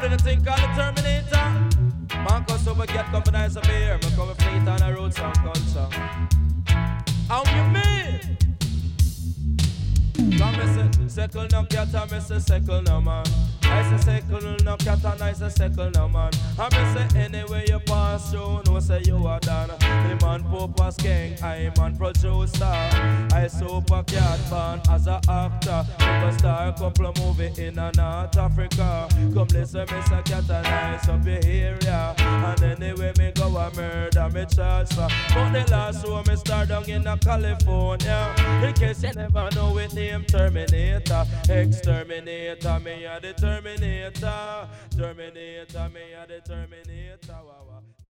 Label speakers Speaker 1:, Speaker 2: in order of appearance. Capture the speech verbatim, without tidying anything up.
Speaker 1: the thing called the Terminator. Marcus over get company as a beer. Me come fleet on a road song culture. How you mean? Come me say, second no cat, I me say second no man. I say second no cat and I say second no man. I me say anyway you pass through, no say you are done. The man Popas King, I man producer. I super cat born as a actor. Because star a couple of movie in a North Africa. Come listen me say cat and nice up your area. And anyway me go a murder me charge for. But the last show me start down in a California. In case you never know it name Terminator. Exterminator, me a the Terminator. Terminator, me a the Terminator. Wow, wow.